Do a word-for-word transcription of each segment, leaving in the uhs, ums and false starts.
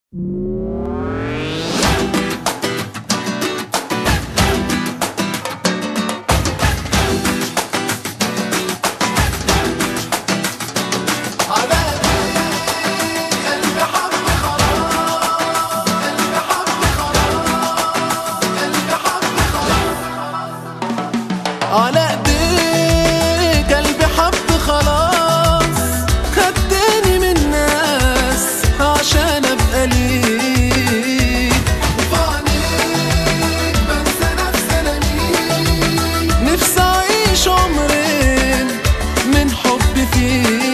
على ايديك قلبي حب خلاص، خدتني من الناس عشان ابقى ليك، وفعنيك بنسى نفسي انا مين، نفسي اعيش عمرين من حب فيك.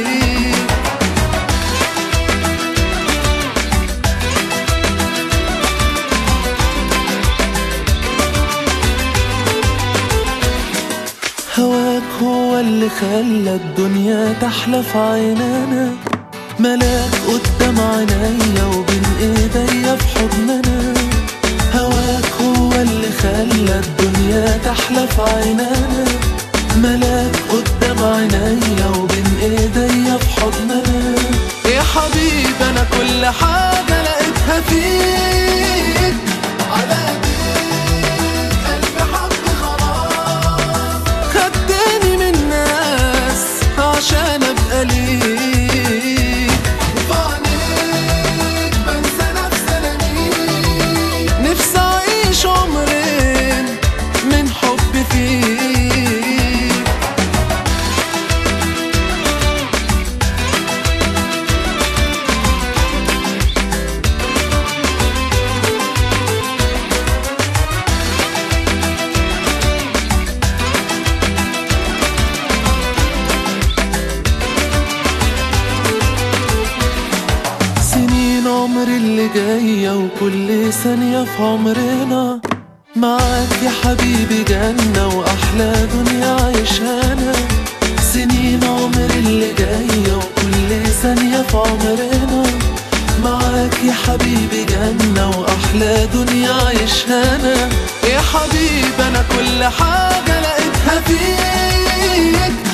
هواك هو اللي خلى الدنيا تحلى في عينانا، ملاك قدام عينيا وبين ايديا في حضننا. هواك هو اللي خلى الدنيا تحلى في عينانا، ملاك قدام عينيا وبين ايديا في حضننا. يا حبيبي انا كل حاجة لقيتها فيك، على عشان ابقى ليك، وفعنيك بنسى نفسي انا مين، نفسي اعيش عمرين من حب فيك. عمري اللي جاية وكل ثانية في عمرنا معاك يا حبيبي جنة وأحلى دنيا عايشها أنا. سنين عمري اللي جاية وكل ثانية في عمرنا معاك يا حبيبي جنة وأحلى دنيا عايشها أنا. يا حبيبي أنا كل حاجة لقيتها فيك،